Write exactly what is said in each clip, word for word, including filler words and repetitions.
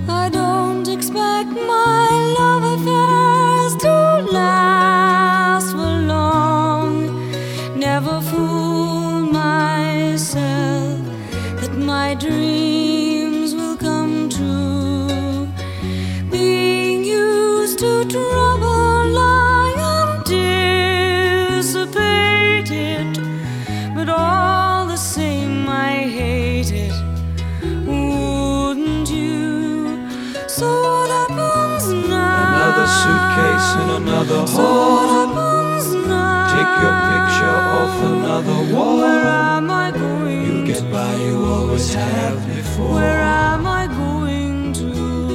I don't expect my love affairs to last for long. Never fool myself that my dreams will come true. Being used to trouble, I am dissipated, but all the same I hate it. Wouldn't you? So what happens now? Another suitcase in another So what hall. happens now? Take your picture off another wall. Where am I going? You get by, you always have before. Where am I going to?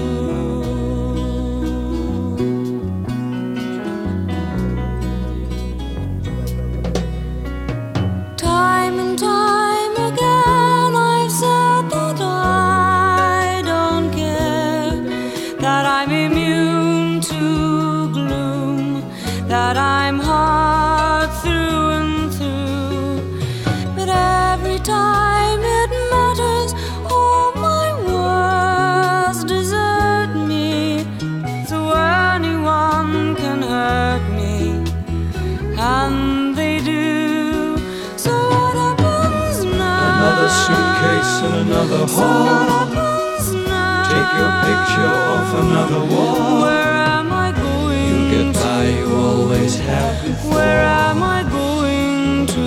Time and time again I've said that I don't care, that I'm immune to gloom, that I'm hard through and through. But every time it matters, all my words desert me. So anyone can hurt me, and they do. So what happens now? Another suitcase in another So what hall. happens now? Take your picture off another wall. Where am I going? You get by, to? you always have before. Where am I going to?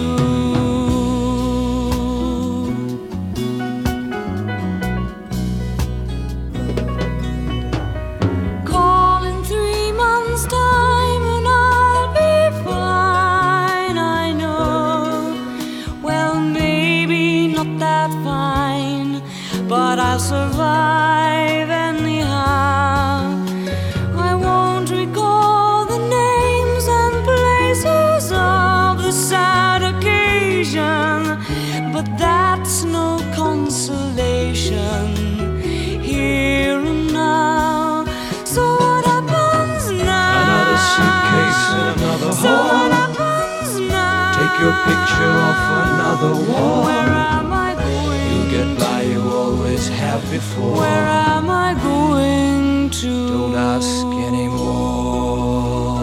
Call in three months' time and I'll be fine, I know. Well, maybe not that fine, but I'll survive anyhow. I won't recall the names and places of the sad occasion, but that's no consolation here and now. So what happens now? Another suitcase in another So what hall. happens now? Take your picture off another wall. Where am I going? You get by, you always have before. Where am I going to? Don't ask anymore.